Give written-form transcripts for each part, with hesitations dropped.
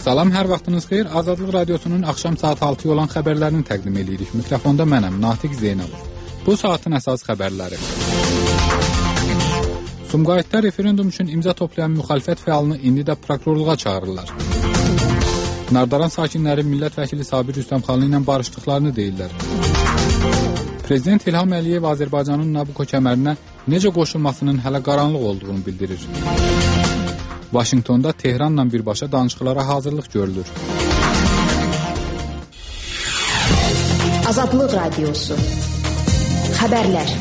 Salam, hər vaxtınız xeyir. Azadlıq Radiosunun axşam saat 6-ya olan xəbərlərini təqdim edirik. Mikrofonda mənəm, Natiq Zeynalov. Bu saatin əsas xəbərləri. Sumqayıtda referendum üçün imza toplayan müxalifət fəalını indi də prokurorluğa çağırırlar. Nardaran sakinləri millət vəkili Sabir Rüstəmxanlı ilə barışdıqlarını deyirlər. Prezident İlham Əliyev Azərbaycanın Nabucco kəmərinə necə qoşulmasının hələ qaranlıq olduğunu bildirir. Vaşinqtonda Tehranla birbaşa danışıqlara hazırlıq görülür. Azadlıq Radiosu. Xəbərlər.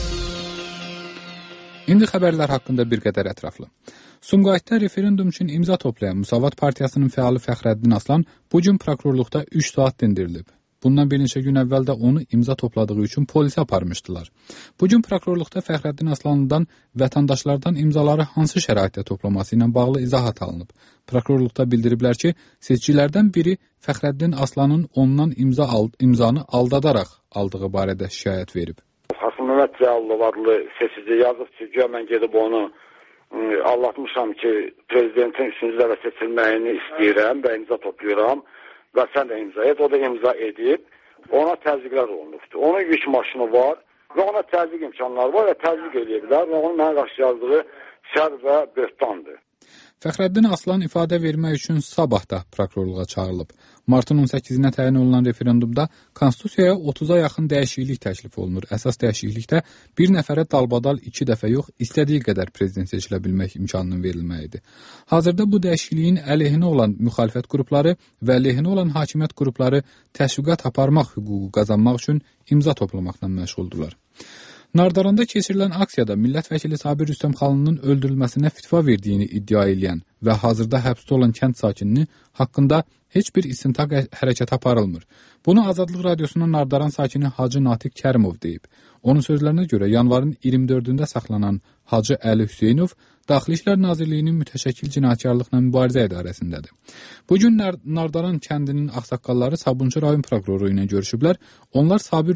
İndi xəbərlər haqqında bir qədər ətraflı. Sumqayıtda referendum üçün imza toplayan Müsavat Partiyasının fəalı Fəxrəddin Aslan bugün prokurorluqda 3 saat dindirilib. Bundan bir neçə gün əvvəl də onu imza topladığı üçün polisə aparmışdılar. Bugün prokurorluqda Fəxrəddin Aslanlıdan vətəndaşlardan imzaları hansı şəraitdə toplaması ilə bağlı izahat alınıb. Prokurorluqda bildiriblər ki, seçicilərdən biri Fəxrəddin Aslanın ondan imzanı aldadaraq aldığı barədə şikayət verib. Xasım Mehmet Cəlilov adlı seçici yazıb ki, mən gedib onu anlatmışam ki, prezidentin 3-cü dəfə seçilməyini istəyirəm və imza toplayıram. Və sən də imza et, o da imza edib, ona təzyiqlər olunubdur. Onun yük maşını var və ona təzyiq imkanları var və təzyiq edə bilər və onun mənə qarşı yazdığı şər və böhtandır. Fəxrəddin Aslan ifadə vermək üçün sabah da prokurorluğa çağırılıb. Martın 18-nə təyin olunan referendumda Konstitusiyaya 30-a yaxın dəyişiklik təklif olunur. Əsas dəyişiklikdə bir nəfərə dalbadal 2 dəfə yox, istədiyi qədər prezident seçilə bilmək imkanının verilməyidir. Hazırda bu dəyişikliyin əleyhinə olan müxalifət qrupları və əleyhinə olan hakimiyyət qrupları təşviqat aparmaq hüququ qazanmaq üçün imza toplamaqla məşğuldurlar. Nardaranda keçirilən aksiyada millət vəkili Sabir Rüstəmxanlının öldürülməsinə fitva verdiyini iddia edən və hazırda həbsdə olan kənd sakinini haqqında heç bir istintaq hərəkəti aparılmır. Bunu Azadlıq Radiosunun Nardaran sakini Hacı Natiq Kərimov deyib. Onun sözlərinə görə yanvarın 24-də saxlanan Hacı Əli Hüseynov Daxili İşlər Nazirliyinin mütəşəkkil cinayətkarlıqla mübarizə idarəsindədir. Bugün Nardaran kəndinin ağsaqqalları Sabunçu rayon prokuroru ilə görüşüblər. Onlar Sabir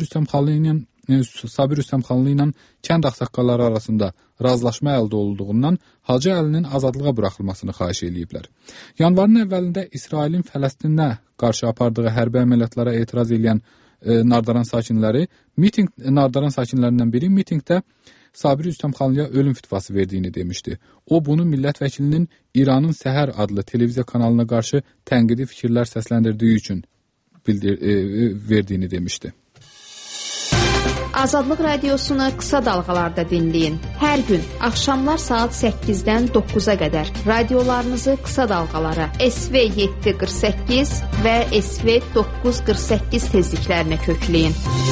Rüstəmxanlı ilə kənd ağsaqqalları arasında razılaşma əldə olunduğundan Hacı Əlinin azadlığa buraxılmasını xahiş ediblər. Yanvarın əvvəlində İsrailin Fələstinə qarşı apardığı hərbi əməliyyatlara etiraz edən Nardaran sakinlərindən biri mitinqdə Sabir Rüstəmxanlıya ölüm fitvası verdiyini demişdi. O, bunu millət vəkilinin İranın Səhər adlı televiziya kanalına qarşı tənqidi fikirlər səsləndirdiyi üçün verdiyini demişdi. Azadlıq Radiosunu qısa dalğalarda dinləyin. Hər gün axşamlar saat 8-dən 9-a qədər radiolarınızı qısa dalğalara SV 748 və SV 948 tezliklərinə kökləyin.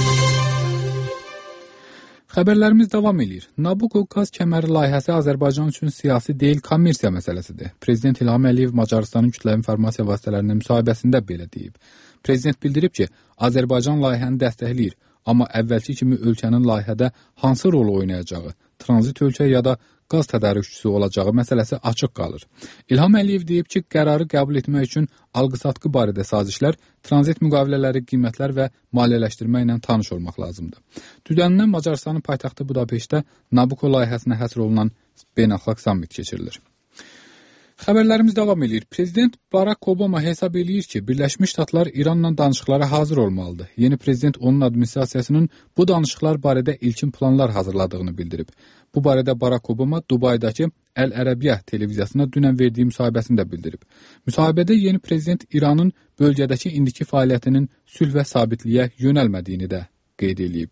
Xəbərlərimiz davam edir. Nabucco qaz kəməri layihəsi Azərbaycan üçün siyasi deyil, kommersiya məsələsidir. Prezident İlham Əliyev Macarıstanın kütləvi informasiya vasitələrinin müsahibəsində belə deyib. Prezident bildirib ki, Azərbaycan layihəni dəstəkləyir, amma əvvəlki kimi ölkənin layihədə hansı rolu oynayacağı, tranzit ölkə ya da qaz tədarükçüsü olacağı məsələsi açıq qalır. İlham Əliyev deyib ki, qərarı qəbul etmək üçün alqı-satqı barədə sazişlər, tranzit müqavilələri, qiymətlər və maliyyələşdirmə ilə tanış olmaq lazımdır. Dünəndən Macarıstanın paytaxtı Budapeştdə Nabucco layihəsinə həsr olunan beynəlxalq sammit keçirilir. Xəbərlərimiz davam edir. Prezident Barack Obama hesab eləyir ki, Birləşmiş Ştatlar İranla danışıqlara hazır olmalıdır. Yeni prezident onun administrasiyasının bu danışıqlar barədə ilkin planlar hazırladığını bildirib. Bu barədə Barack Obama Dubaydakı Əl-Ərəbiyyə televiziyasına dünən verdiyi müsahibəsində bildirib. Müsahibədə yeni prezident İranın bölgədəki indiki fəaliyyətinin sülh və sabitliyə yönəlmədiyini də qeyd edib.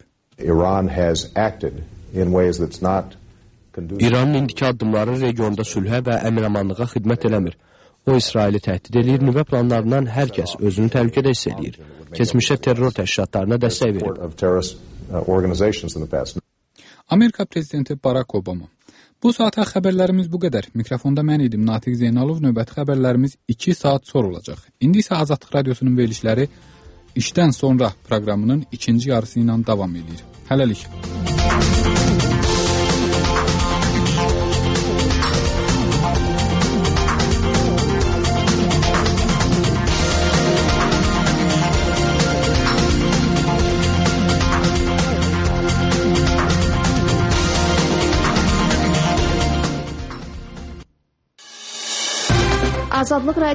İranın indiki addımları regionda sülhə və əmin-amanlığa xidmət eləmir. O, İsraili təhdid edir, nüvə planlarından hər kəs özünü təhlükədə hiss edir. Keçmişdə terror təşkilatlarına dəstək verib. Amerika prezidenti Barack Obama. Bu saata xəbərlərimiz bu qədər. Mikrofonda mən idim, Natiq Zeynalov. Növbəti xəbərlərimiz 2 saat sonra olacaq. İndi isə Azadlıq Radiosunun verilişləri işdən sonra proqramının ikinci yarısı ilə davam edir. Hələlik. Azadlıq